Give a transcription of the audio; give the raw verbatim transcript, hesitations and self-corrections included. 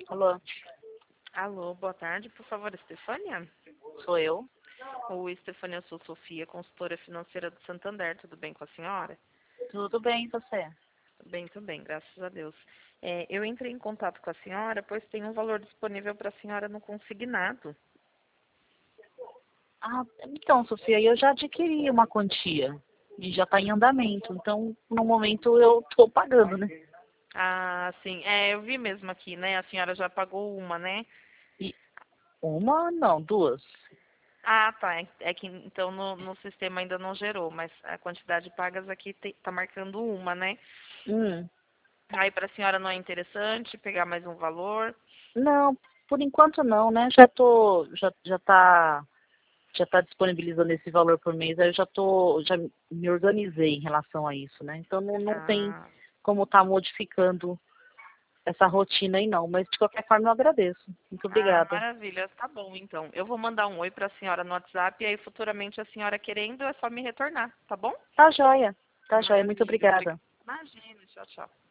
Alô, Alô, boa tarde, por favor, Estefânia? sou eu. Oi, Estefânia, eu sou Sofia, consultora financeira do Santander, tudo bem com a senhora? Tudo bem, e você? Tudo bem, tudo bem, graças a Deus. É, eu entrei em contato com a senhora, pois tem um valor disponível para a senhora no consignado. Ah, então, Sofia, eu já adquiri uma quantia e já está em andamento. Então, no momento, eu estou pagando, né? Ah, sim, é, eu vi mesmo aqui, né? A senhora já pagou uma, né? E uma, não, duas. Ah, tá, é é que então no, no sistema ainda não gerou, mas a quantidade de pagas aqui te, tá marcando uma, né? Hum, Aí para a senhora não é interessante pegar mais um valor? não, por enquanto não, né? Já tô, já, já tá, já tá disponibilizando esse valor por mês. Aí eu já tô, já me organizei em relação a isso, né? Então, não, não tem Ah. como estar modificando essa rotina aí, não. Mas, de qualquer forma, eu agradeço. Muito Ah, obrigada. maravilha. Tá bom, então. Eu vou mandar um oi para a senhora no WhatsApp e aí futuramente a senhora querendo é só me retornar, tá bom? Tá joia. Tá joia. Muito Maravilha. Obrig- obrigada. Imagina. Tchau, tchau.